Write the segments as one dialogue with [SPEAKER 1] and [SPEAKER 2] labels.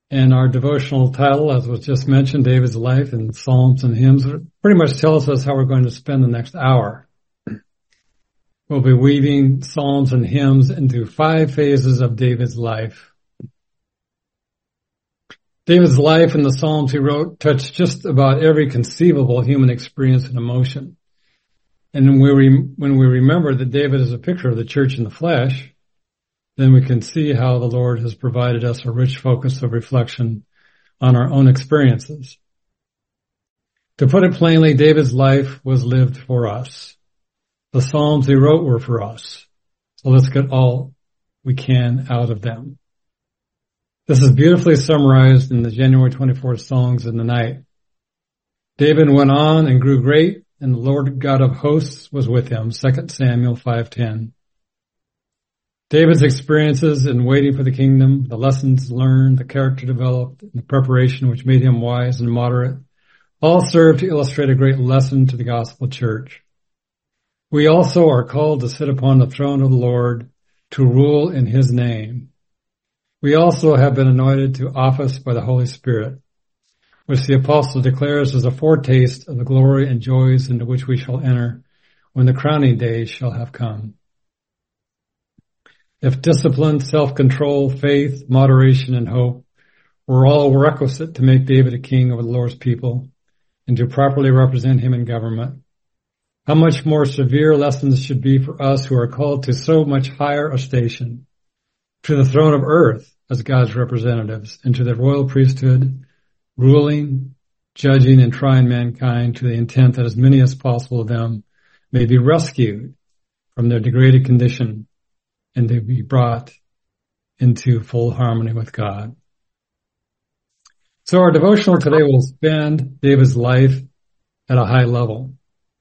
[SPEAKER 1] And our devotional title, as was just mentioned, David's Life in Psalms and Hymns, pretty much tells us how we're going to spend the next hour. We'll be weaving Psalms and hymns into 5 phases of David's life. David's life and the Psalms he wrote touched just about every conceivable human experience and emotion. And when we remember that David is a picture of the church in the flesh, then we can see how the Lord has provided us a rich focus of reflection on our own experiences. To put it plainly, David's life was lived for us. The Psalms he wrote were for us. So let's get all we can out of them. This is beautifully summarized in the January 24th Songs in the Night. David went on and grew great, and the Lord God of hosts was with him, 2 Samuel 5:10. David's experiences in waiting for the kingdom, the lessons learned, the character developed, and the preparation which made him wise and moderate, all serve to illustrate a great lesson to the gospel church. We also are called to sit upon the throne of the Lord, to rule in his name. We also have been anointed to office by the Holy Spirit, which the apostle declares as a foretaste of the glory and joys into which we shall enter when the crowning days shall have come. If discipline, self-control, faith, moderation, and hope were all requisite to make David a king over the Lord's people and to properly represent him in government, how much more severe lessons should be for us who are called to so much higher a station, to the throne of earth as God's representatives, and to the royal priesthood, ruling, judging, and trying mankind to the intent that as many as possible of them may be rescued from their degraded condition and to be brought into full harmony with God. So our devotional today will spend David's life at a high level.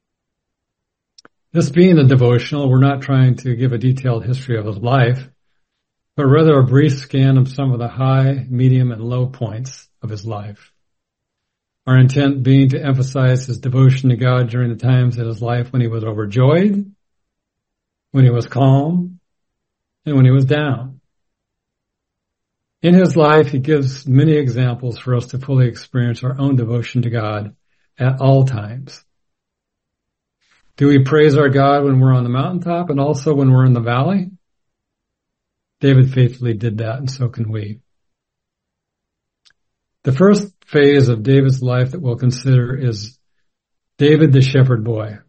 [SPEAKER 1] This being a devotional, we're not trying to give a detailed history of his life, but rather a brief scan of some of the high, medium, and low points of his life. Our intent being to emphasize his devotion to God during the times in his life when he was overjoyed, when he was calm, and when he was down. In his life, he gives many examples for us to fully experience our own devotion to God at all times. Do we praise our God when we're on the mountaintop and also when we're in the valley? David faithfully did that, and so can we. The first phase of David's life that we'll consider is David the shepherd boy.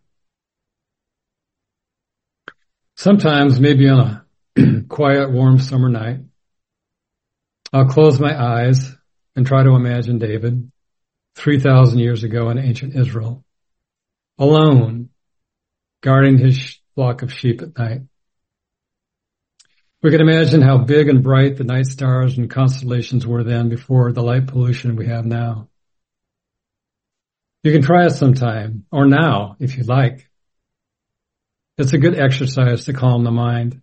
[SPEAKER 1] Sometimes, maybe on a quiet, warm summer night, I'll close my eyes and try to imagine David 3,000 years ago in ancient Israel, alone, guarding his flock of sheep at night. We can imagine how big and bright the night stars and constellations were then before the light pollution we have now. You can try it sometime, or now, if you like. It's a good exercise to calm the mind.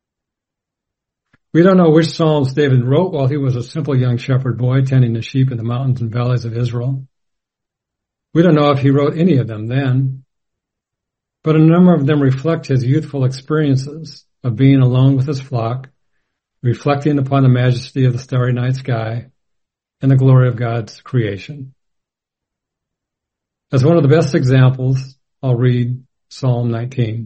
[SPEAKER 1] We don't know which Psalms David wrote while he was a simple young shepherd boy tending the sheep in the mountains and valleys of Israel. We don't know if he wrote any of them then, but a number of them reflect his youthful experiences of being alone with his flock, reflecting upon the majesty of the starry night sky and the glory of God's creation. As one of the best examples, I'll read Psalm 19.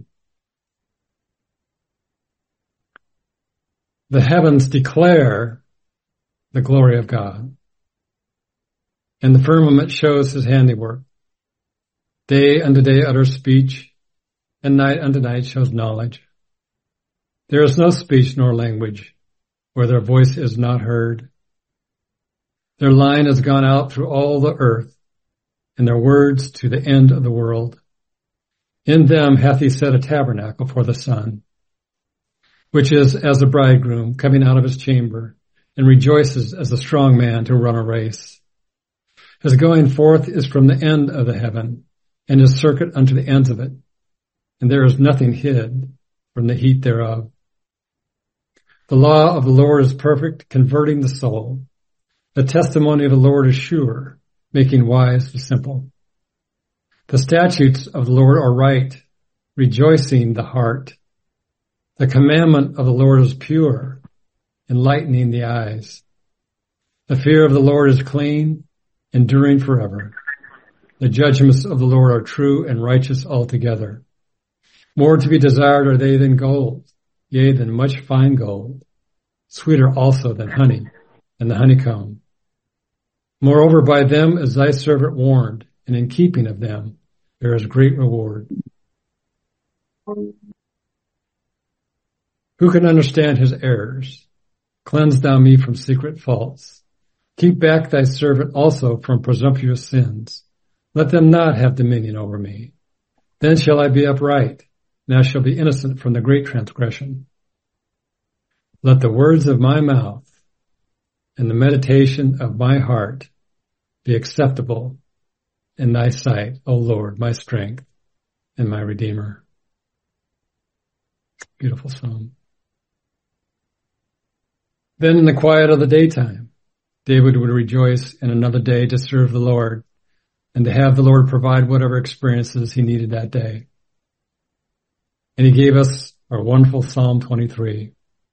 [SPEAKER 1] The heavens declare the glory of God, and the firmament shows his handiwork. Day unto day utters speech, and night unto night shows knowledge. There is no speech nor language where their voice is not heard. Their line has gone out through all the earth, and their words to the end of the world. In them hath he set a tabernacle for the sun, which is as a bridegroom coming out of his chamber, and rejoices as a strong man to run a race. His going forth is from the end of the heaven, and his circuit unto the ends of it, and there is nothing hid from the heat thereof. The law of the Lord is perfect, converting the soul. The testimony of the Lord is sure, making wise the simple. The statutes of the Lord are right, rejoicing the heart. The commandment of the Lord is pure, enlightening the eyes. The fear of the Lord is clean, enduring forever. The judgments of the Lord are true and righteous altogether. More to be desired are they than gold, yea, than much fine gold, sweeter also than honey and the honeycomb. Moreover, by them is thy servant warned, and in keeping of them there is great reward. Who can understand his errors? Cleanse thou me from secret faults. Keep back thy servant also from presumptuous sins. Let them not have dominion over me. Then shall I be upright, and I shall be innocent from the great transgression. Let the words of my mouth and the meditation of my heart be acceptable in thy sight, O Lord, my strength and my Redeemer. Beautiful psalm. Then in the quiet of the daytime, David would rejoice in another day to serve the Lord and to have the Lord provide whatever experiences he needed that day. And he gave us our wonderful Psalm 23.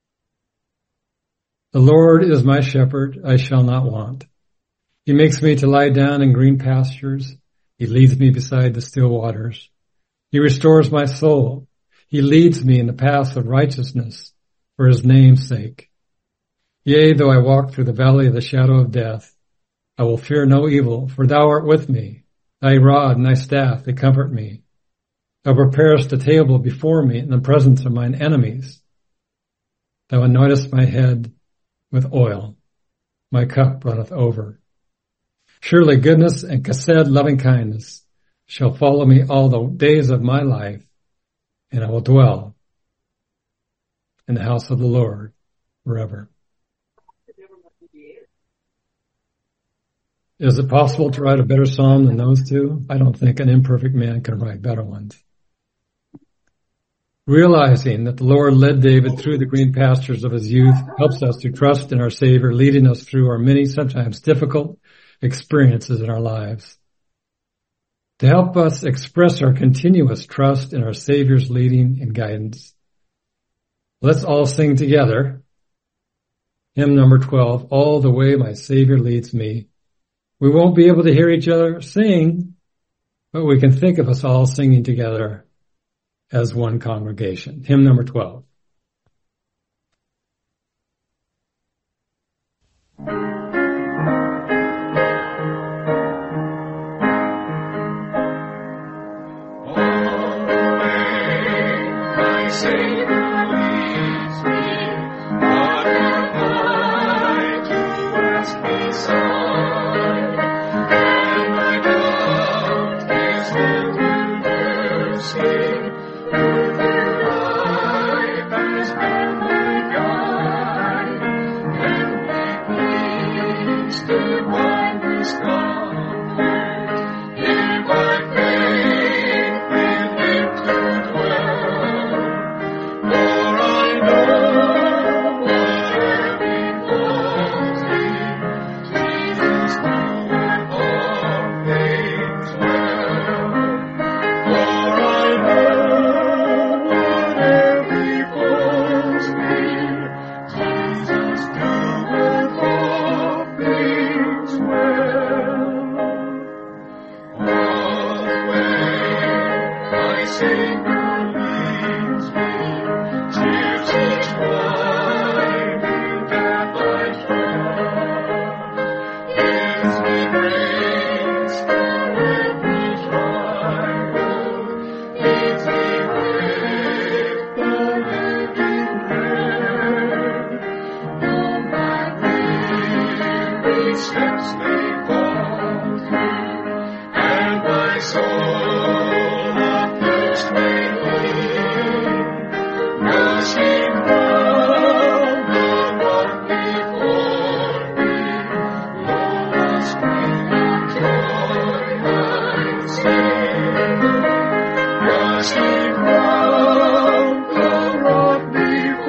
[SPEAKER 1] The Lord is my shepherd, I shall not want. He makes me to lie down in green pastures. He leads me beside the still waters. He restores my soul. He leads me in the paths of righteousness for his name's sake. Yea, though I walk through the valley of the shadow of death, I will fear no evil, for thou art with me. Thy rod and thy staff, they comfort me. Thou preparest a table before me in the presence of mine enemies. Thou anointest my head with oil. My cup runneth over. Surely goodness and chesed, loving kindness, shall follow me all the days of my life, and I will dwell in the house of the Lord forever. Is it possible to write a better psalm than those two? I don't think an imperfect man can write better ones. Realizing that the Lord led David through the green pastures of his youth helps us to trust in our Savior, leading us through our many, sometimes difficult experiences in our lives. To help us express our continuous trust in our Savior's leading and guidance, let's all sing together. Hymn number 12, All the Way My Savior Leads Me. We won't be able to hear each other sing, but we can think of us all singing together as one congregation. Hymn number 12.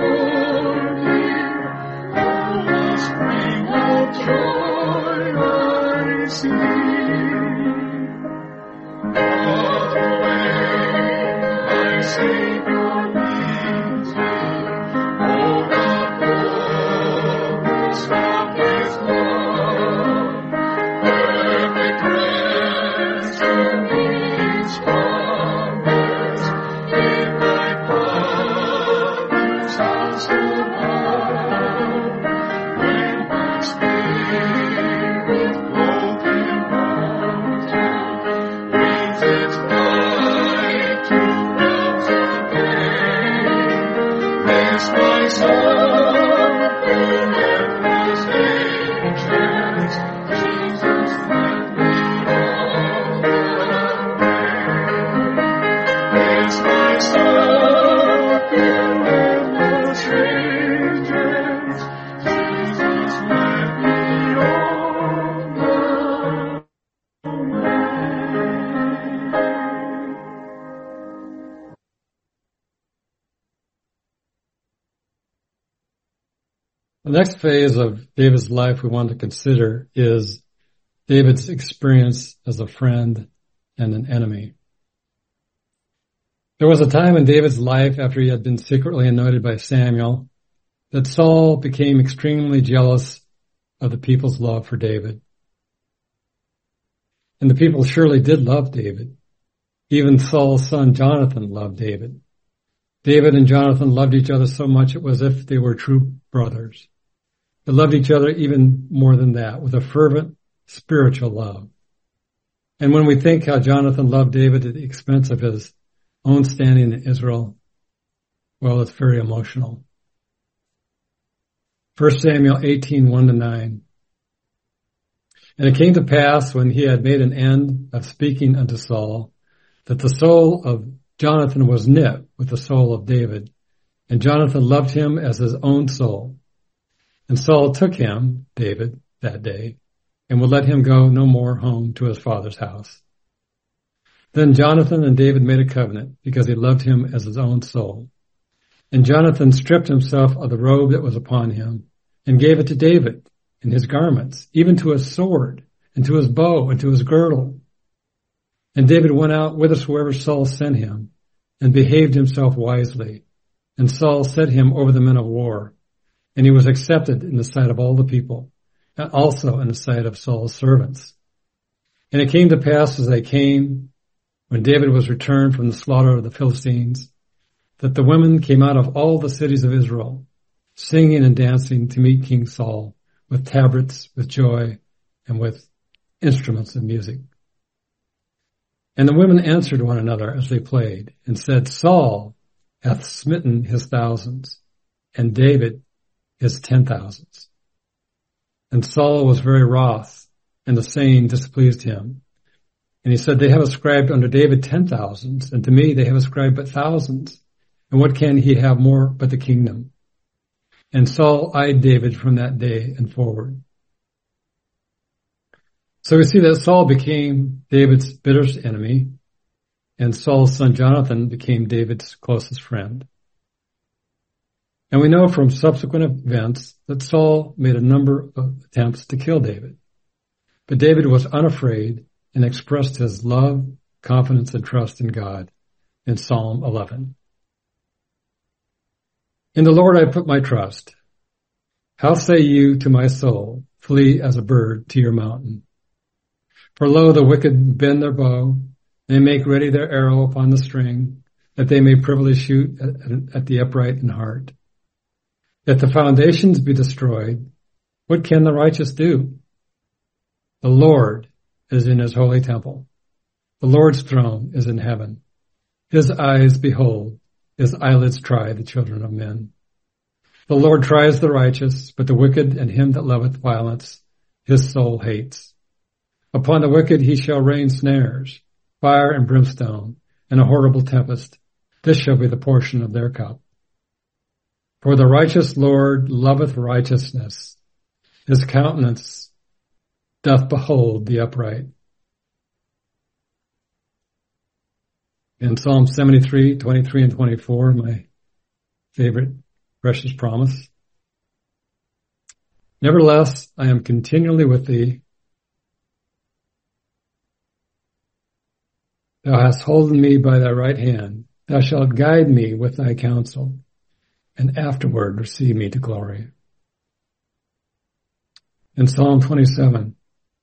[SPEAKER 1] Joy. The next phase of David's life we want to consider is David's experience as a friend and an enemy. There was a time in David's life after he had been secretly anointed by Samuel that Saul became extremely jealous of the people's love for David. And the people surely did love David. Even Saul's son Jonathan loved David. David and Jonathan loved each other so much it was as if they were true brothers. They loved each other even more than that, with a fervent spiritual love. And when we think how Jonathan loved David at the expense of his own standing in Israel, well, it's very emotional. 1 Samuel 18:1-9. And it came to pass when he had made an end of speaking unto Saul, that the soul of Jonathan was knit with the soul of David, and Jonathan loved him as his own soul. And Saul took him, David, that day, and would let him go no more home to his father's house. Then Jonathan and David made a covenant, because he loved him as his own soul. And Jonathan stripped himself of the robe that was upon him, and gave it to David, and his garments, even to his sword, and to his bow, and to his girdle. And David went out whithersoever Saul sent him, and behaved himself wisely. And Saul set him over the men of war, and he was accepted in the sight of all the people, and also in the sight of Saul's servants. And it came to pass as they came, when David was returned from the slaughter of the Philistines, that the women came out of all the cities of Israel, singing and dancing to meet King Saul, with tabrets, with joy, and with instruments of music. And the women answered one another as they played, and said, Saul hath smitten his thousands, and David his 10,000s. And Saul was very wroth, and the saying displeased him. And he said, they have ascribed unto David 10,000s, and to me they have ascribed but thousands. And what can he have more but the kingdom? And Saul eyed David from that day and forward. So we see that Saul became David's bitterest enemy, and Saul's son Jonathan became David's closest friend. And we know from subsequent events that Saul made a number of attempts to kill David. But David was unafraid and expressed his love, confidence, and trust in God in Psalm 11. In the Lord I put my trust. How say you to my soul, flee as a bird to your mountain? For lo, the wicked bend their bow, they make ready their arrow upon the string, that they may privily shoot at the upright in heart. If the foundations be destroyed, what can the righteous do? The Lord is in his holy temple. The Lord's throne is in heaven. His eyes behold, his eyelids try the children of men. The Lord tries the righteous, but the wicked and him that loveth violence, his soul hates. Upon the wicked he shall rain snares, fire and brimstone, and a horrible tempest. This shall be the portion of their cup. For the righteous Lord loveth righteousness. His countenance doth behold the upright. In Psalm 73, 23 and 24, my favorite precious promise. Nevertheless, I am continually with thee. Thou hast holden me by thy right hand. Thou shalt guide me with thy counsel, and afterward receive me to glory. In Psalm 27,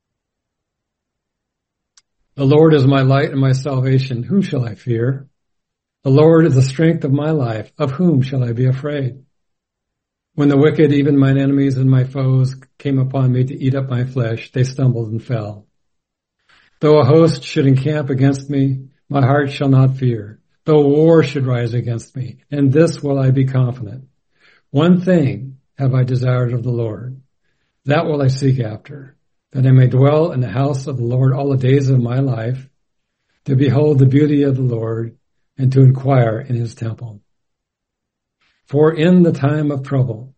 [SPEAKER 1] the Lord is my light and my salvation. Whom shall I fear? The Lord is the strength of my life. Of whom shall I be afraid? When the wicked, even mine enemies and my foes, came upon me to eat up my flesh, they stumbled and fell. Though a host should encamp against me, my heart shall not fear. Though war should rise against me, in this will I be confident. One thing have I desired of the Lord, that will I seek after, that I may dwell in the house of the Lord all the days of my life, to behold the beauty of the Lord, and to inquire in his temple. For in the time of trouble,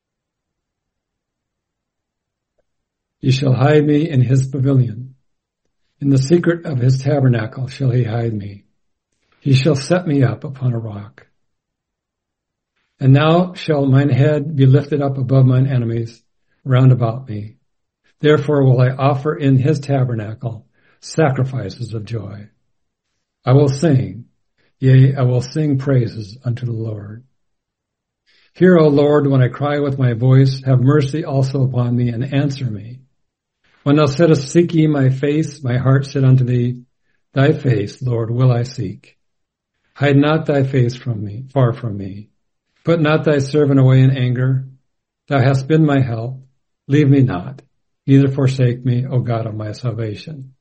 [SPEAKER 1] he shall hide me in his pavilion. In the secret of his tabernacle shall he hide me. He shall set me up upon a rock. And now shall mine head be lifted up above mine enemies round about me. Therefore will I offer in his tabernacle sacrifices of joy. I will sing, yea, I will sing praises unto the Lord. Hear, O Lord, when I cry with my voice, have mercy also upon me and answer me. When thou saidst, seek ye my face, my heart said unto thee, thy face, Lord, will I seek. Hide not thy face from me, far from me. Put not thy servant away in anger. Thou hast been my help. Leave me not, neither forsake me, O God of my salvation.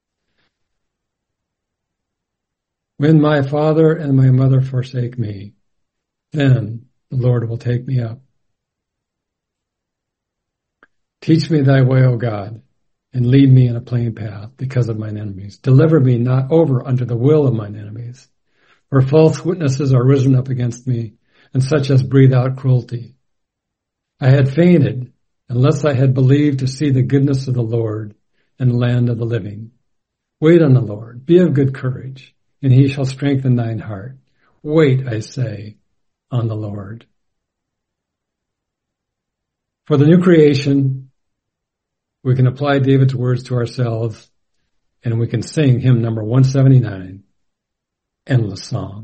[SPEAKER 1] When my father and my mother forsake me, then the Lord will take me up. Teach me thy way, O God, and lead me in a plain path because of mine enemies. Deliver me not over unto the will of mine enemies. For false witnesses are risen up against me, and such as breathe out cruelty. I had fainted unless I had believed to see the goodness of the Lord and the land of the living. Wait on the Lord, be of good courage, and he shall strengthen thine heart. Wait, I say, on the Lord. For the new creation, we can apply David's words to ourselves, and we can sing hymn number 179, Endless Song.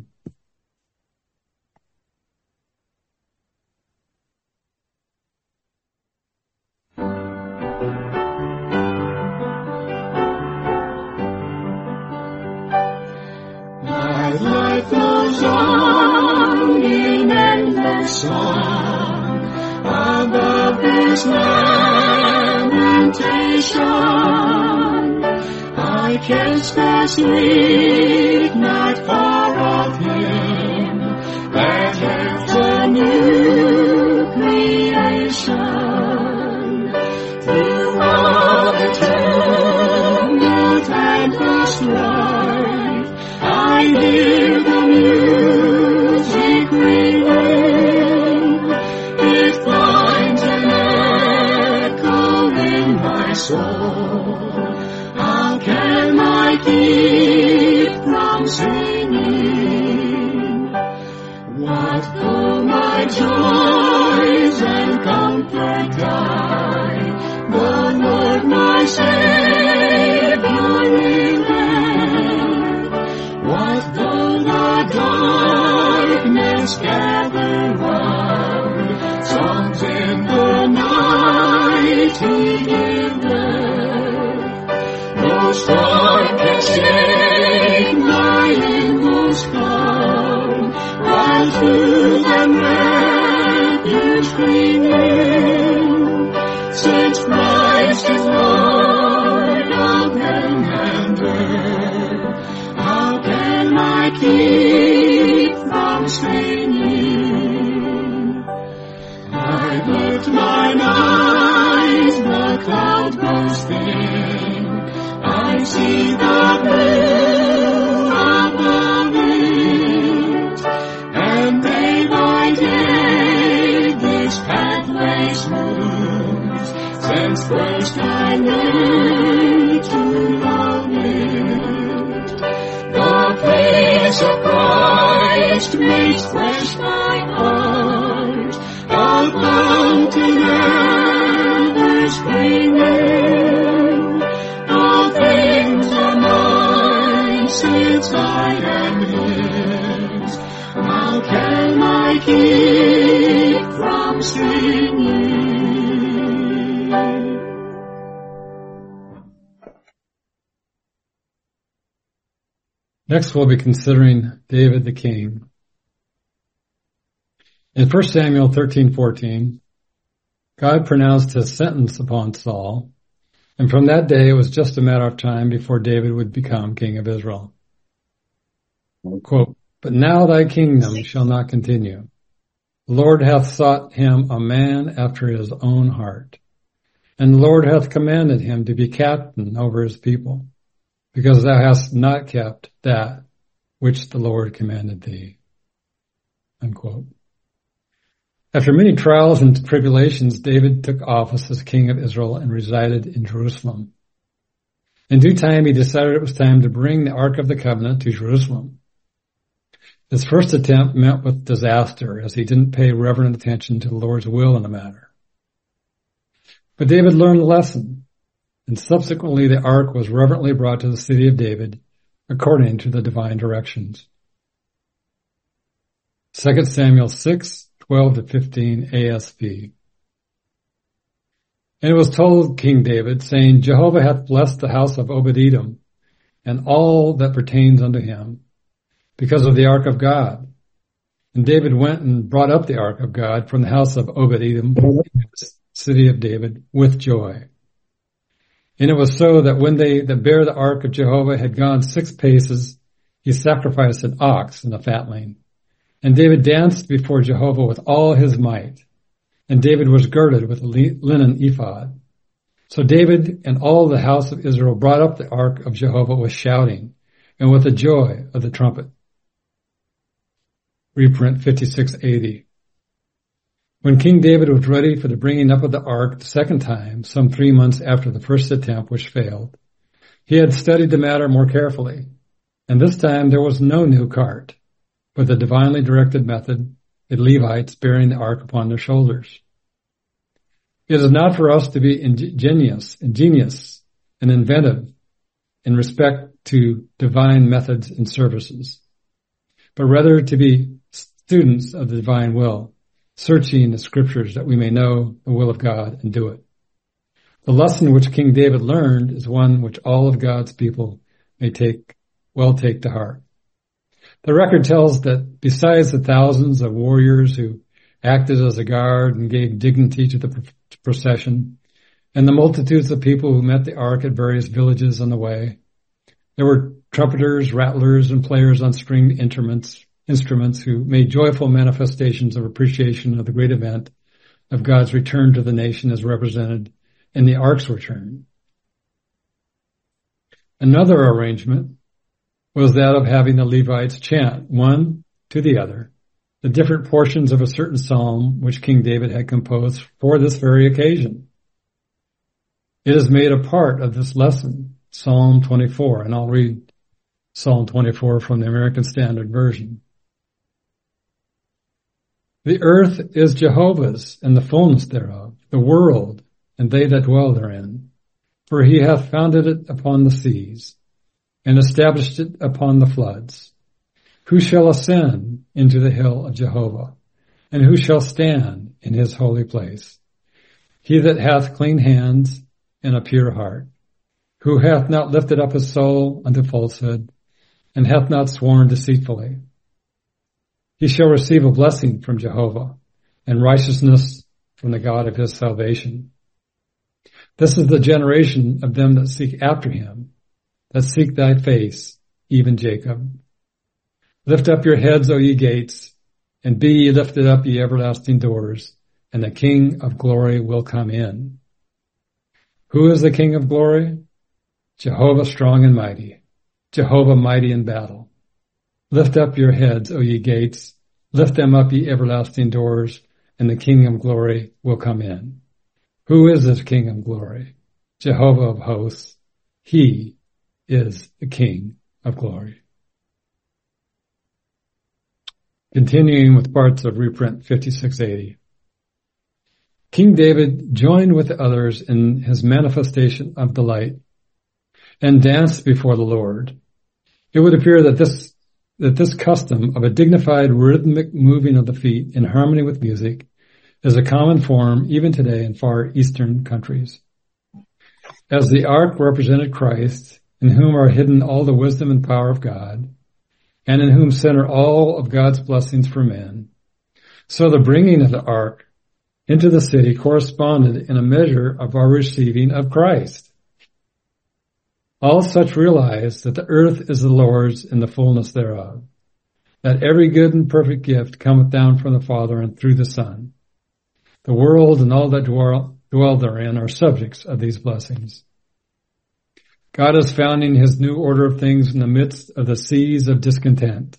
[SPEAKER 2] My life goes on in endless song above this lamentation. I can scarce read, not far of him that hath a new creation. Through all the tumult and the strife, I hear the music ringing. It finds an echo in my soul. How can I keep from singing? What though my joys and comfort die? The Lord my Savior liveth. What though the darkness gather round? Songs in the night he giveth. No storm can shake my inmost calm, while truth and refuge clinging. Since Christ is Lord of heaven and earth, how can I keep from singing? I lift mine eyes, the cloud grows thin. I see the blue above it, and day by day this pathway smooth, since first I learned to love it. The face of Christ makes fresh my heart, a fountain ever springing. All things are mine since I am his. How can I keep from singing?
[SPEAKER 1] Next we'll be considering David the king. In 1 Samuel 13:14, God pronounced his sentence upon Saul, and from that day it was just a matter of time before David would become king of Israel. Quote, but now thy kingdom shall not continue. The Lord hath sought him a man after his own heart, and the Lord hath commanded him to be captain over his people, because thou hast not kept that which the Lord commanded thee. Unquote. After many trials and tribulations, David took office as king of Israel and resided in Jerusalem. In due time, he decided it was time to bring the Ark of the Covenant to Jerusalem. His first attempt met with disaster as he didn't pay reverent attention to the Lord's will in the matter. But David learned the lesson, and subsequently the ark was reverently brought to the city of David according to the divine directions. 2 Samuel 6:12-15 ASV. And it was told King David, saying, Jehovah hath blessed the house of Obed-Edom, and all that pertains unto him, because of the ark of God. And David went and brought up the ark of God from the house of Obed-Edom, the city of David, with joy. And it was so that when they that bare the ark of Jehovah had gone 6 paces, he sacrificed an ox and a fatling. And David danced before Jehovah with all his might. And David was girded with a linen ephod. So David and all the house of Israel brought up the ark of Jehovah with shouting and with the joy of the trumpet. Reprint 5680. When King David was ready for the bringing up of the ark the second time, some 3 months after the first attempt which failed, he had studied the matter more carefully. And this time there was no new cart, but the divinely directed method, the Levites bearing the ark upon their shoulders. It is not for us to be ingenious and inventive in respect to divine methods and services, but rather to be students of the divine will, searching the scriptures that we may know the will of God and do it. The lesson which King David learned is one which all of God's people may take to heart. The record tells that besides the thousands of warriors who acted as a guard and gave dignity to the procession, and the multitudes of people who met the ark at various villages on the way, there were trumpeters, rattlers, and players on stringed instruments who made joyful manifestations of appreciation of the great event of God's return to the nation as represented in the ark's return. Another arrangement was that of having the Levites chant one to the other the different portions of a certain psalm which King David had composed for this very occasion. It is made a part of this lesson, Psalm 24, and I'll read Psalm 24 from the American Standard Version. The earth is Jehovah's, and the fullness thereof, the world, and they that dwell therein. For he hath founded it upon the seas, and established it upon the floods. Who shall ascend into the hill of Jehovah? And who shall stand in his holy place? He that hath clean hands and a pure heart, who hath not lifted up his soul unto falsehood, and hath not sworn deceitfully. He shall receive a blessing from Jehovah, and righteousness from the God of his salvation. This is the generation of them that seek after him, that seek thy face, even Jacob. Lift up your heads, O ye gates, and be ye lifted up, ye everlasting doors, and the King of glory will come in. Who is the King of glory? Jehovah strong and mighty, Jehovah mighty in battle. Lift up your heads, O ye gates, lift them up, ye everlasting doors, and the King of glory will come in. Who is this King of glory? Jehovah of hosts. He is the King of glory. Continuing with parts of reprint 5680. King David joined with the others in his manifestation of delight and danced before the Lord. It would appear that this custom of a dignified rhythmic moving of the feet in harmony with music is a common form even today in far eastern countries. As the ark represented Christ, in whom are hidden all the wisdom and power of God, and in whom center all of God's blessings for men, so the bringing of the ark into the city corresponded in a measure of our receiving of Christ. All such realize that the earth is the Lord's and the fullness thereof, that every good and perfect gift cometh down from the Father and through the Son. The world and all that dwell therein are subjects of these blessings. God is founding his new order of things in the midst of the seas of discontent.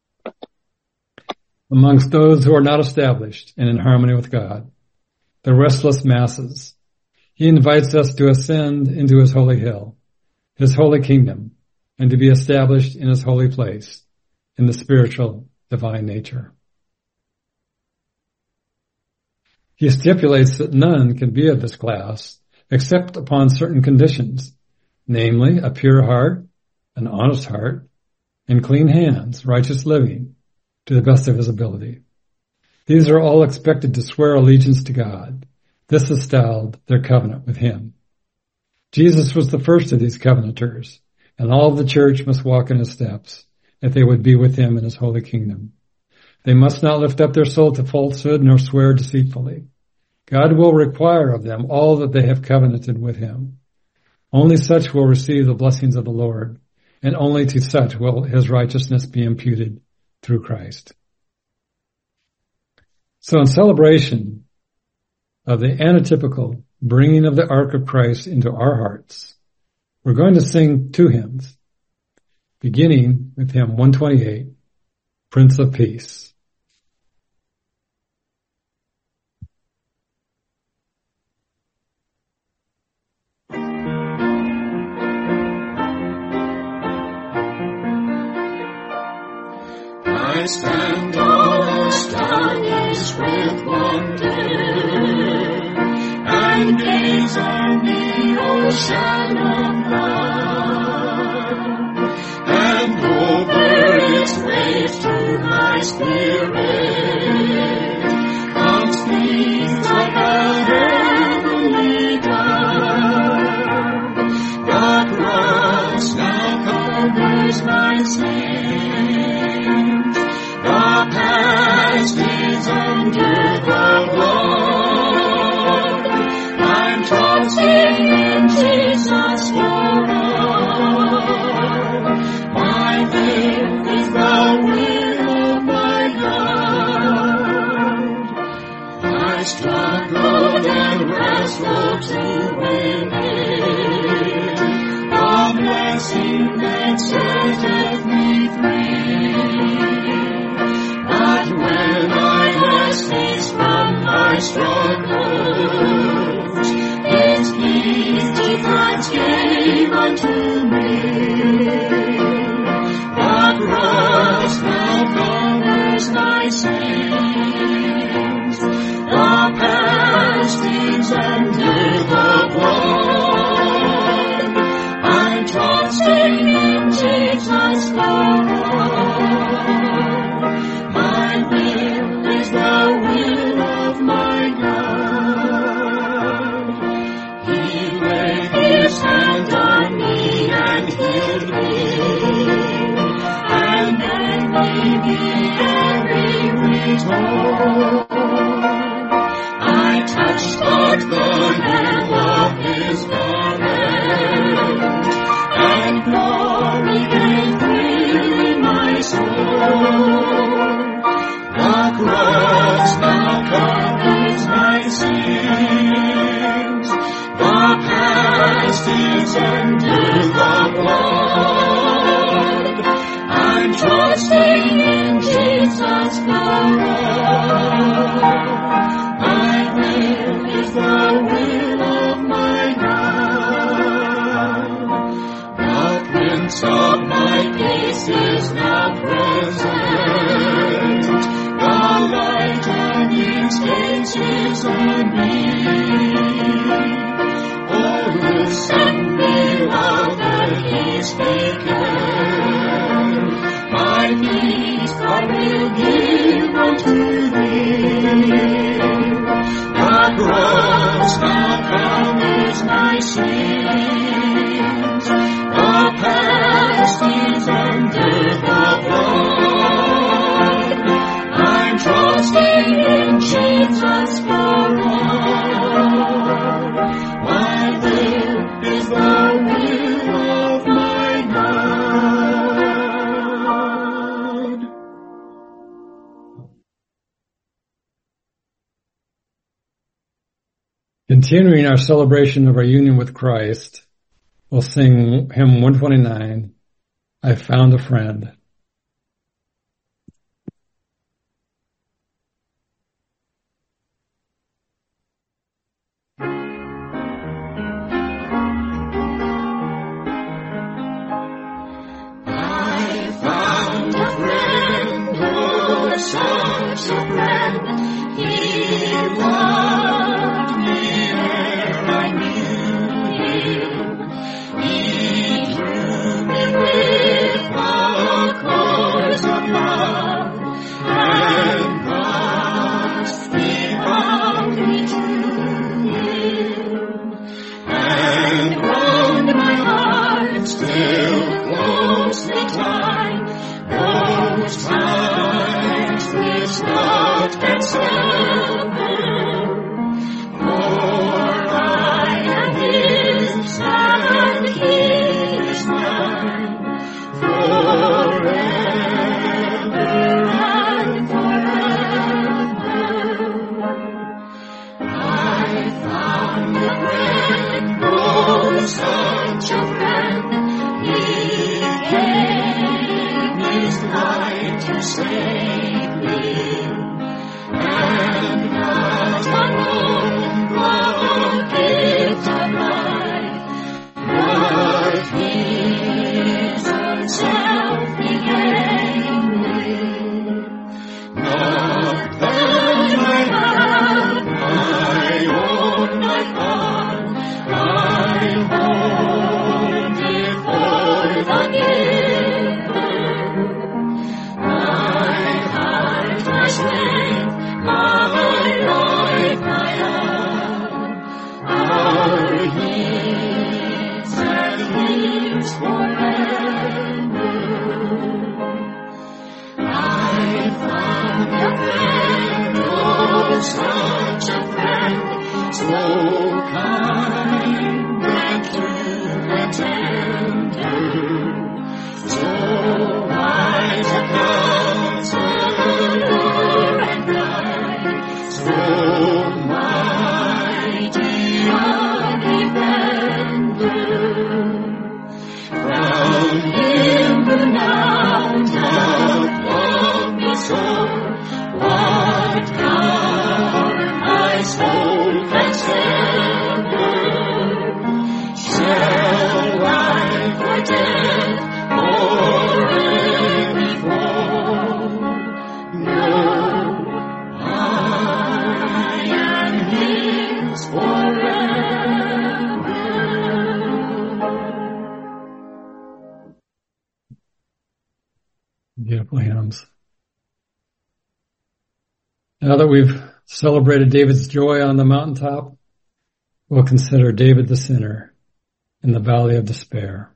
[SPEAKER 1] Amongst those who are not established and in harmony with God, the restless masses, he invites us to ascend into his holy hill, his holy kingdom, and to be established in his holy place, in the spiritual divine nature. He stipulates that none can be of this class except upon certain conditions, namely a pure heart, an honest heart, and clean hands, righteous living, to the best of his ability. These are all expected to swear allegiance to God. This is styled their covenant with him. Jesus was the first of these covenanters, and all of the church must walk in his steps if they would be with him in his holy kingdom. They must not lift up their soul to falsehood nor swear deceitfully. God will require of them all that they have covenanted with him. Only such will receive the blessings of the Lord, and only to such will his righteousness be imputed through Christ. So in celebration of the antitypical bringing of the ark of Christ into our hearts, we're going to sing two hymns, beginning with hymn 128, Prince of Peace.
[SPEAKER 2] I stand all astonished with wonder, and gaze on the ocean of love, and over its waves to my spirit comes peace like a heavenly dove. The cross now covers my sin. The past is under the blood. I'm trusting in Jesus for all. My will is the will of my God. I struggled and wrestled to win it, the blessing that setteth me free. But when I was ceased from my struggles, his peace Jesus gave unto me. The cross now covers my sins. The past is under the blood. I'm trusting in Jesus for all. My will is the will of my God. He laid his hand on me and healed me, and gave me the every return. I touched but the hem of his garment, and glory came filling my soul. The cross now covers my sins. The past is under the blood. I'm trusting in Jesus for all. My will is the will of my God. The Prince of my peace is now present. The light of his gates is on me. Oh, listen, beloved, he's speaking. My peace I will give unto thee. The cross now covers my sins. The past is under the blood. I'm trusting in Jesus for all. My will is the will of my God.
[SPEAKER 1] Continuing our celebration of our union with Christ, we'll sing hymn 129, I Found a Friend.
[SPEAKER 2] I found a friend, oh, save me, and not alone the gift of life, but His own self He gave me. Not that I have my own I found, I hold it for the giver. My heart, my strength, my life, my all are His and His forever. I found a friend, oh, such a friend, so kind and true and tender, so wise a counselor and kind, so mighty a defender. From Him renowned hath loved me so, what power my soul can sever? Shall life or death or any foe? No, I am His forever.
[SPEAKER 1] Beautiful hymns. Now that we've celebrated David's joy on the mountaintop, we'll consider David the sinner in the valley of despair.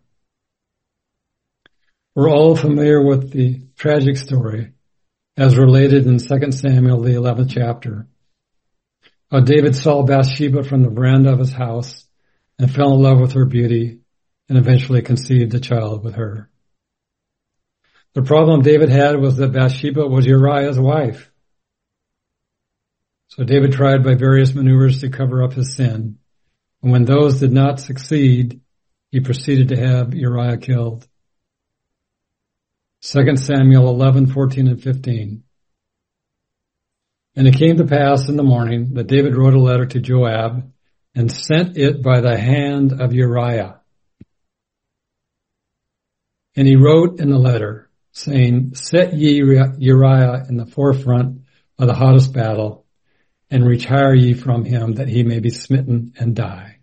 [SPEAKER 1] We're all familiar with the tragic story as related in 2 Samuel, the 11th chapter. How David saw Bathsheba from the veranda of his house and fell in love with her beauty and eventually conceived a child with her. The problem David had was that Bathsheba was Uriah's wife. So David tried by various maneuvers to cover up his sin. And when those did not succeed, he proceeded to have Uriah killed. 2 Samuel 11, 14, and 15. And it came to pass in the morning that David wrote a letter to Joab and sent it by the hand of Uriah. And he wrote in the letter, saying, set ye Uriah in the forefront of the hottest battle, and retire ye from him, that he may be smitten and die.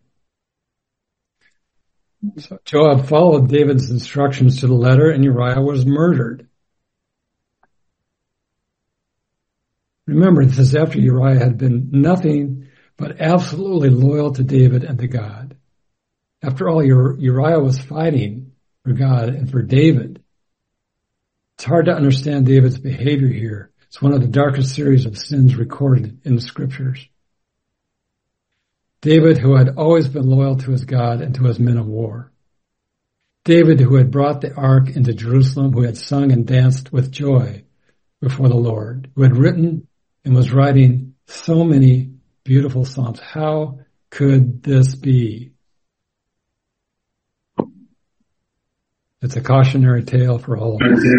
[SPEAKER 1] So Joab followed David's instructions to the letter, and Uriah was murdered. Remember, this is after Uriah had been nothing but absolutely loyal to David and to God. After all, Uriah was fighting for God and for David. It's hard to understand David's behavior here. It's one of the darkest series of sins recorded in the scriptures. David, who had always been loyal to his God and to his men of war. David, who had brought the ark into Jerusalem, who had sung and danced with joy before the Lord, who had written and was writing so many beautiful psalms. How could this be? It's a cautionary tale for all of us.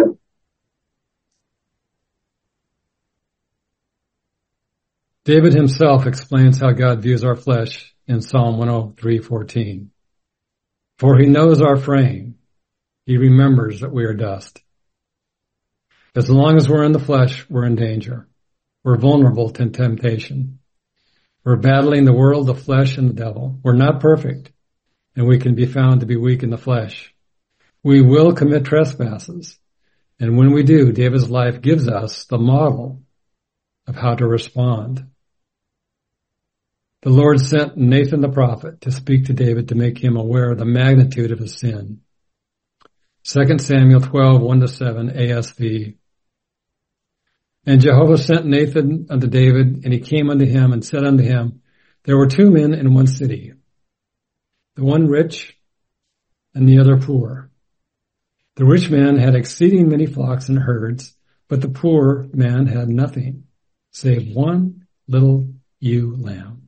[SPEAKER 1] David himself explains how God views our flesh in Psalm 103:14. For he knows our frame. He remembers that we are dust. As long as we're in the flesh, we're in danger. We're vulnerable to temptation. We're battling the world, the flesh, and the devil. We're not perfect, and we can be found to be weak in the flesh. We will commit trespasses. And when we do, David's life gives us the model of how to respond. The Lord sent Nathan the prophet to speak to David to make him aware of the magnitude of his sin. 2 Samuel 12, 1-7, ASV. And Jehovah sent Nathan unto David, and he came unto him and said unto him, there were two men in one city, the one rich and the other poor. The rich man had exceeding many flocks and herds, but the poor man had nothing, save one little ewe lamb,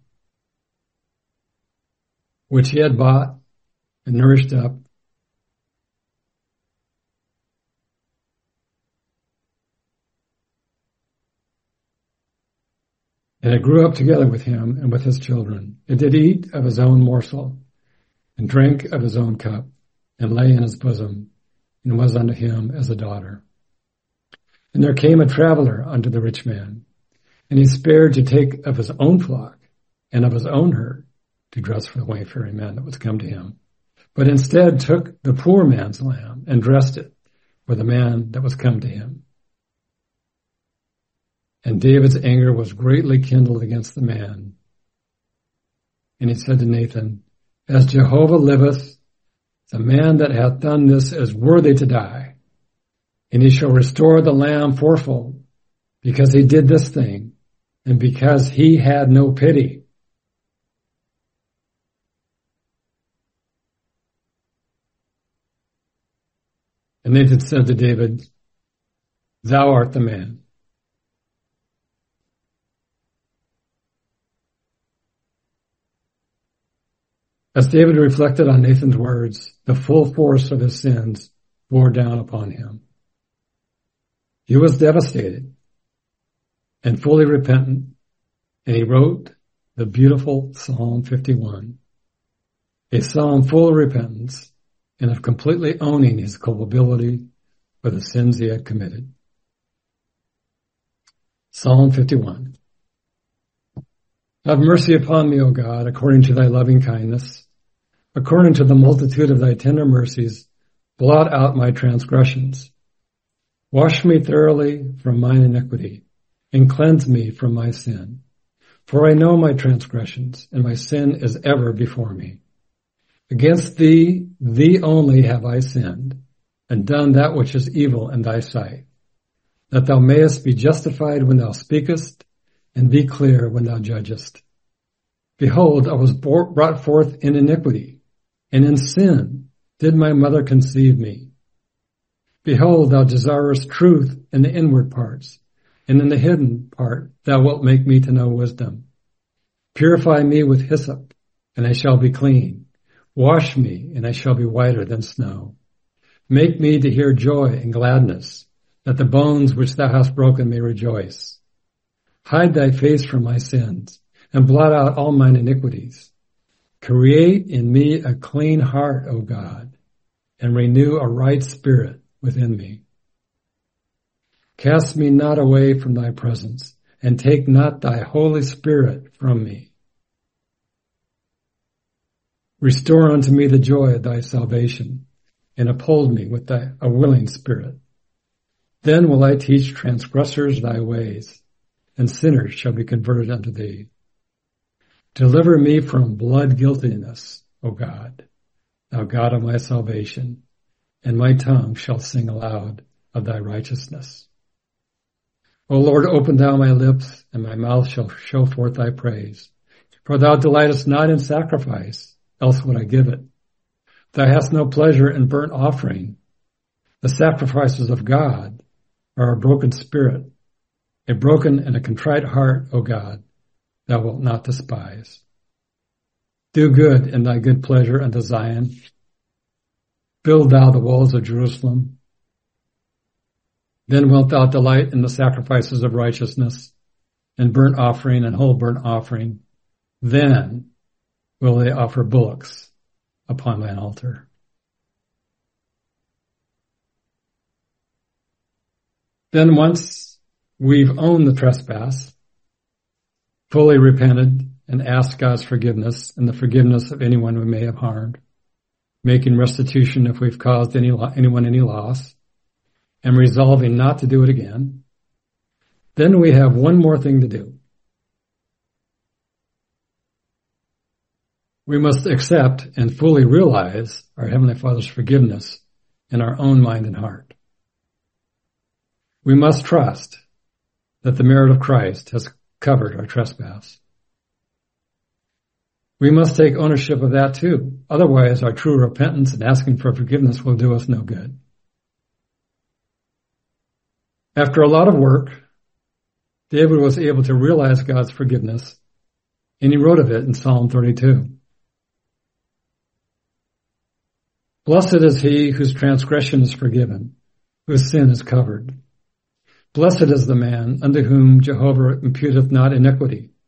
[SPEAKER 1] which he had bought and nourished up. And it grew up together with him and with his children. It did eat of his own morsel, and drank of his own cup, and lay in his bosom, and was unto him as a daughter. And there came a traveler unto the rich man, and he spared to take of his own flock and of his own herd to dress for the wayfaring man that was come to him, but instead took the poor man's lamb and dressed it for the man that was come to him. And David's anger was greatly kindled against the man. And he said to Nathan, As Jehovah liveth, the man that hath done this is worthy to die, and he shall restore the lamb fourfold, because he did this thing, and because he had no pity. And Nathan said to David, Thou art the man. As David reflected on Nathan's words, the full force of his sins bore down upon him. He was devastated and fully repentant, and he wrote the beautiful Psalm 51, a psalm full of repentance and of completely owning his culpability for the sins he had committed. Psalm 51. Have mercy upon me, O God, according to thy loving kindness. According to the multitude of thy tender mercies, blot out my transgressions. Wash me thoroughly from mine iniquity, and cleanse me from my sin. For I know my transgressions, and my sin is ever before me. Against thee, thee only have I sinned, and done that which is evil in thy sight, that thou mayest be justified when thou speakest, and be clear when thou judgest. Behold, I was brought forth in iniquity, and in sin did my mother conceive me. Behold, thou desirest truth in the inward parts, and in the hidden part thou wilt make me to know wisdom. Purify me with hyssop, and I shall be clean. Wash me, and I shall be whiter than snow. Make me to hear joy and gladness, that the bones which thou hast broken may rejoice. Hide thy face from my sins, and blot out all mine iniquities. Create in me a clean heart, O God, and renew a right spirit within me. Cast me not away from thy presence, and take not thy Holy Spirit from me. Restore unto me the joy of thy salvation, and uphold me with a willing spirit. Then will I teach transgressors thy ways, and sinners shall be converted unto thee. Deliver me from blood guiltiness, O God, thou God of my salvation, and my tongue shall sing aloud of thy righteousness. O Lord, open thou my lips, and my mouth shall show forth thy praise. For thou delightest not in sacrifice, else would I give it. Thou hast no pleasure in burnt offering. The sacrifices of God are a broken spirit, a broken and a contrite heart, O God, thou wilt not despise. Do good in thy good pleasure unto Zion. Build thou the walls of Jerusalem. Then wilt thou delight in the sacrifices of righteousness, and burnt offering and whole burnt offering. Then will they offer bullocks upon thine altar. Then once we've owned the trespass, fully repented, and asked God's forgiveness and the forgiveness of anyone we may have harmed, making restitution if we've caused anyone any loss, and resolving not to do it again, then we have one more thing to do. We must accept and fully realize our Heavenly Father's forgiveness in our own mind and heart. We must trust that the merit of Christ has covered our trespass. We must take ownership of that too. Otherwise, our true repentance and asking for forgiveness will do us no good. After a lot of work, David was able to realize God's forgiveness, and he wrote of it in Psalm 32. Blessed is he whose transgression is forgiven, whose sin is covered. Blessed is the man unto whom Jehovah imputeth not iniquity,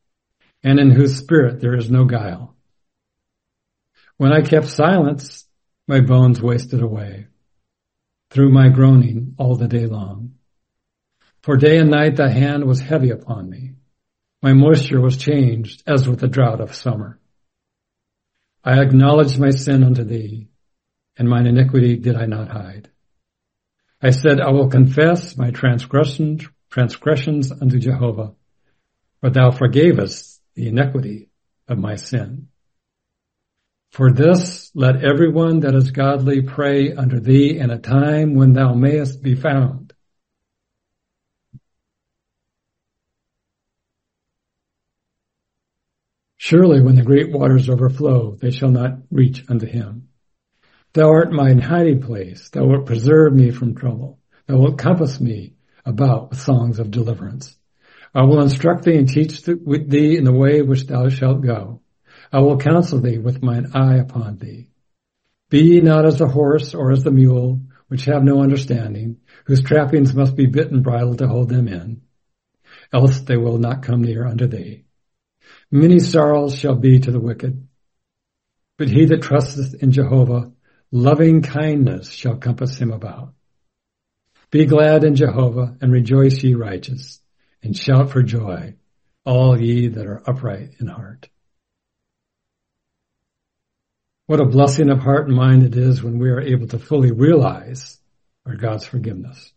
[SPEAKER 1] and in whose spirit there is no guile. When I kept silence, my bones wasted away through my groaning all the day long. For day and night thy hand was heavy upon me. My moisture was changed as with the drought of summer. I acknowledged my sin unto thee, and mine iniquity did I not hide. I said, I will confess my transgressions unto Jehovah, but thou forgavest the iniquity of my sin. For this let everyone that is godly pray unto thee in a time when thou mayest be found. Surely when the great waters overflow, they shall not reach unto him. Thou art mine hiding place. Thou wilt preserve me from trouble. Thou wilt compass me about with songs of deliverance. I will instruct thee and teach thee in the way which thou shalt go. I will counsel thee with mine eye upon thee. Be ye not as the horse or as the mule, which have no understanding, whose trappings must be bit and bridled to hold them in, else they will not come near unto thee. Many sorrows shall be to the wicked, but he that trusteth in Jehovah, loving kindness shall compass him about. Be glad in Jehovah, and rejoice ye righteous, and shout for joy, all ye that are upright in heart. What a blessing of heart and mind it is when we are able to fully realize our God's forgiveness.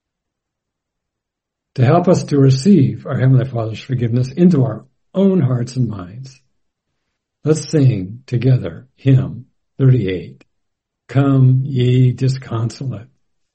[SPEAKER 1] To help us to receive our Heavenly Father's forgiveness into our own hearts and minds, let's sing together hymn 38, Come Ye Disconsolate.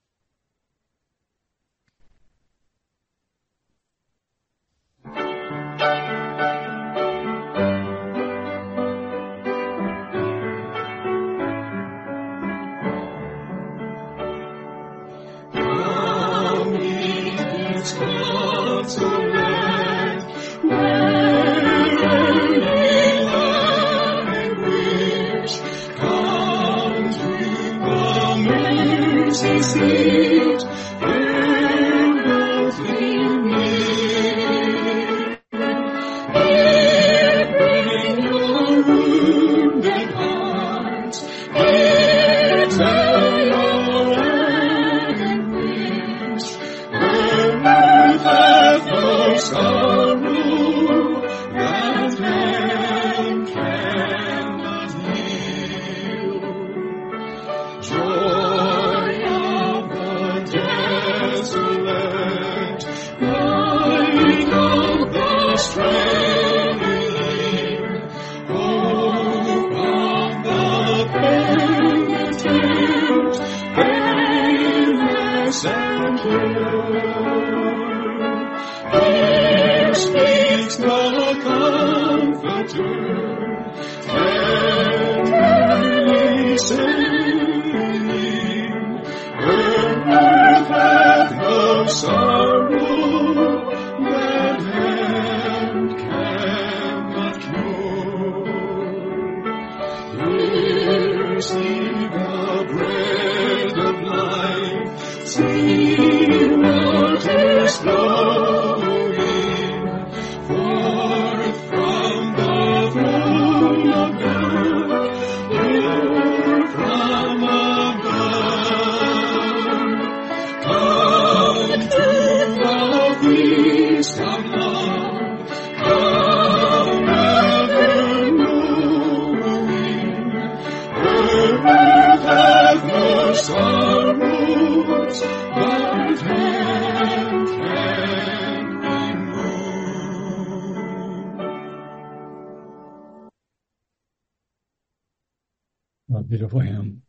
[SPEAKER 1] Beautiful hymn.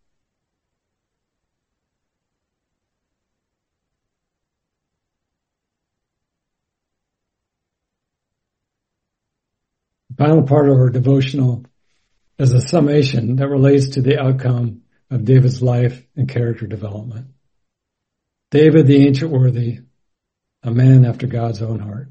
[SPEAKER 1] The final part of our devotional is a summation that relates to the outcome of David's life and character development. David, the ancient worthy, a man after God's own heart.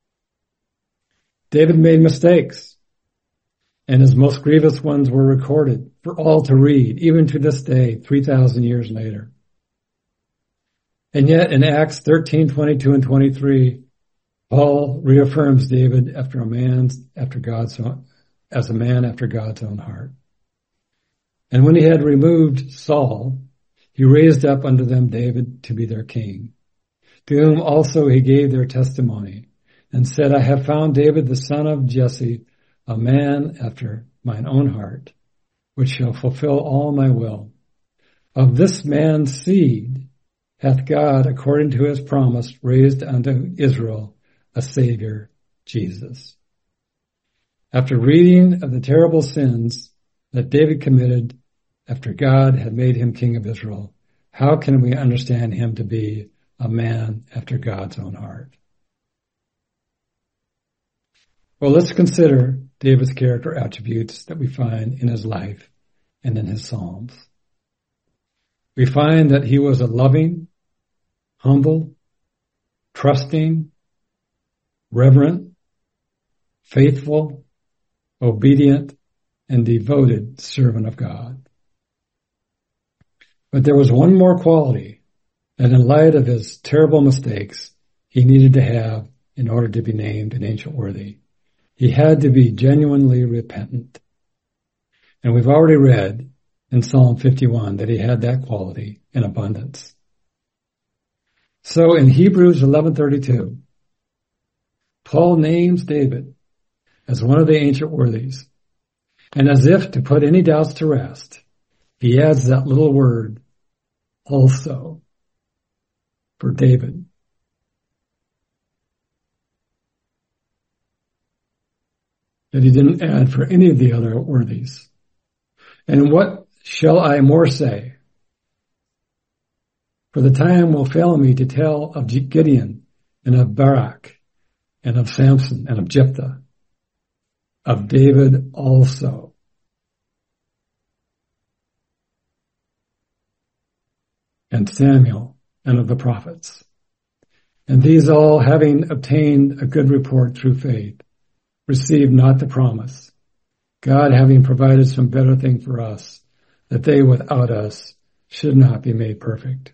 [SPEAKER 1] David made mistakes, and his most grievous ones were recorded for all to read, even to this day, 3,000 years later. And yet in Acts 13, 22 and 23, Paul reaffirms David as a man after God's own heart. And when he had removed Saul, he raised up unto them David to be their king, to whom also he gave their testimony, and said, I have found David the son of Jesse, a man after mine own heart, which shall fulfill all my will. Of this man's seed hath God, according to his promise, raised unto Israel a Savior, Jesus. After reading of the terrible sins that David committed after God had made him king of Israel, how can we understand him to be a man after God's own heart? Well, let's consider David's character attributes that we find in his life and in his Psalms. We find that he was a loving, humble, trusting, reverent, faithful, obedient, and devoted servant of God. But there was one more quality that in light of his terrible mistakes, he needed to have in order to be named an ancient worthy. He had to be genuinely repentant. And we've already read in Psalm 51 that he had that quality in abundance. So in Hebrews 11:32, Paul names David as one of the ancient worthies. And as if to put any doubts to rest, he adds that little word, also, for David. That he didn't add for any of the other worthies. And what shall I more say? For the time will fail me to tell of Gideon and of Barak and of Samson and of Jephthah, of David also. And Samuel, and of the prophets. And these all, having obtained a good report through faith, received not the promise, God having provided some better thing for us, that they without us should not be made perfect.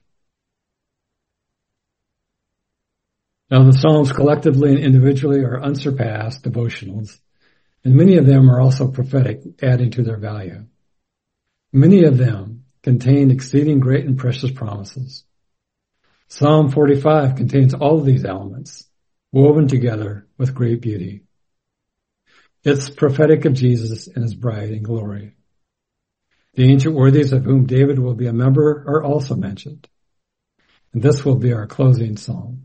[SPEAKER 1] Now the Psalms collectively and individually are unsurpassed devotionals, and many of them are also prophetic, adding to their value. Many of them contain exceeding great and precious promises. Psalm 45 contains all of these elements, woven together with great beauty. It's prophetic of Jesus and his bride in glory. The ancient worthies of whom David will be a member are also mentioned. And this will be our closing psalm.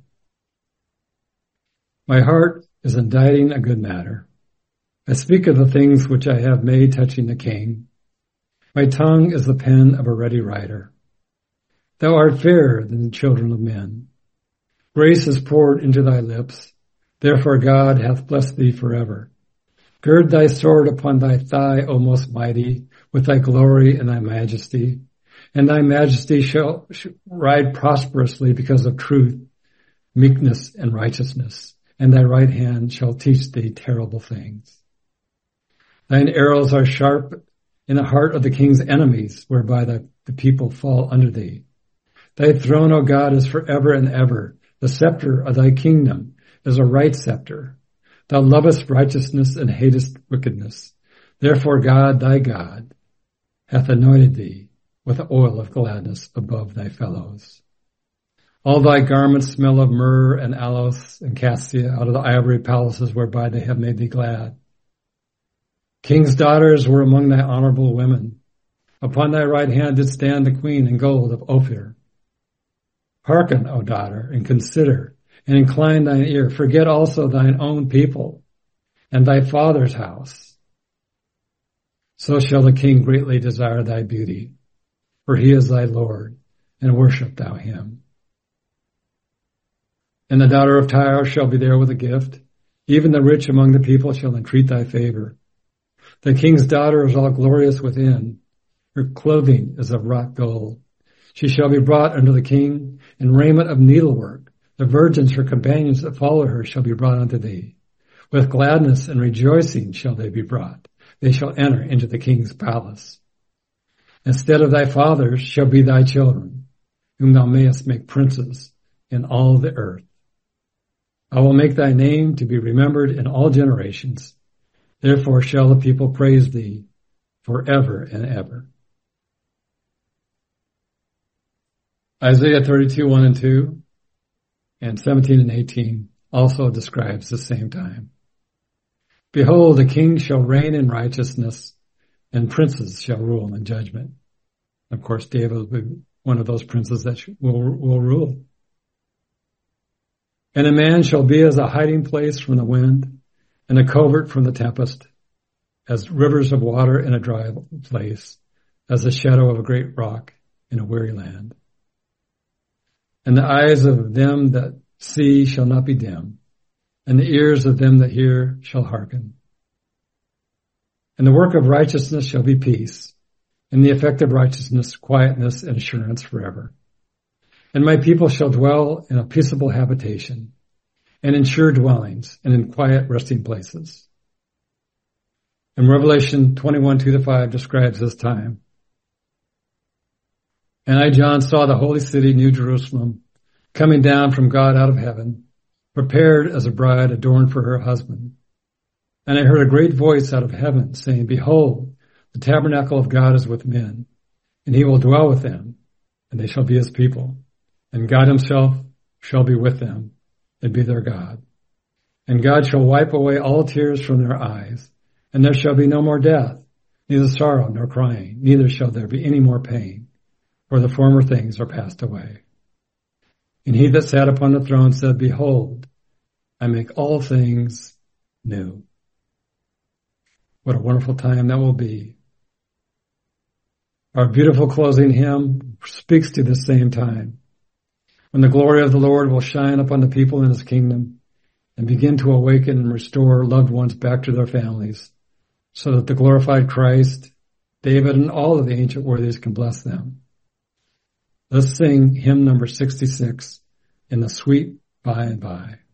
[SPEAKER 1] My heart is inditing a good matter. I speak of the things which I have made touching the king. My tongue is the pen of a ready writer. Thou art fairer than the children of men. Grace is poured into thy lips. Therefore God hath blessed thee forever. Gird thy sword upon thy thigh, O most mighty, with thy glory and thy majesty. And thy majesty shall ride prosperously because of truth, meekness, and righteousness. And thy right hand shall teach thee terrible things. Thine arrows are sharp in the heart of the king's enemies, whereby the people fall under thee. Thy throne, O God, is forever and ever. The scepter of thy kingdom is a right scepter. Thou lovest righteousness and hatest wickedness. Therefore God, thy God, hath anointed thee with the oil of gladness above thy fellows. All thy garments smell of myrrh and aloes and cassia out of the ivory palaces whereby they have made thee glad. King's daughters were among thy honorable women. Upon thy right hand did stand the queen in gold of Ophir. Hearken, O daughter, and consider, and incline thine ear. Forget also thine own people and thy father's house. So shall the king greatly desire thy beauty, for he is thy Lord, and worship thou him. And the daughter of Tyre shall be there with a gift. Even the rich among the people shall entreat thy favor. The king's daughter is all glorious within. Her clothing is of wrought gold. She shall be brought unto the king in raiment of needlework. The virgins, her companions that follow her, shall be brought unto thee. With gladness and rejoicing shall they be brought. They shall enter into the king's palace. Instead of thy fathers shall be thy children, whom thou mayest make princes in all the earth. I will make thy name to be remembered in all generations. Therefore shall the people praise thee forever and ever. Isaiah 32, 1 and 2, and 17 and 18 also describes the same time. Behold, a king shall reign in righteousness, and princes shall rule in judgment. Of course, David will be one of those princes that will rule. And a man shall be as a hiding place from the wind, and a covert from the tempest, as rivers of water in a dry place, as the shadow of a great rock in a weary land. And the eyes of them that see shall not be dim, and the ears of them that hear shall hearken. And the work of righteousness shall be peace, and the effect of righteousness, quietness, and assurance forever. And my people shall dwell in a peaceable habitation, and in sure dwellings, and in quiet resting places. And Revelation 21, 2-5 describes this time. And I, John, saw the holy city, New Jerusalem, coming down from God out of heaven, prepared as a bride adorned for her husband. And I heard a great voice out of heaven saying, Behold, the tabernacle of God is with men, and he will dwell with them, and they shall be his people. And God himself shall be with them, and be their God. And God shall wipe away all tears from their eyes, and there shall be no more death, neither sorrow nor crying, neither shall there be any more pain, for the former things are passed away. And he that sat upon the throne said, Behold, I make all things new. What a wonderful time that will be. Our beautiful closing hymn speaks to the same time, when the glory of the Lord will shine upon the people in his kingdom and begin to awaken and restore loved ones back to their families, so that the glorified Christ, David, and all of the ancient worthies can bless them. Let's sing hymn number 66, In the Sweet By and By.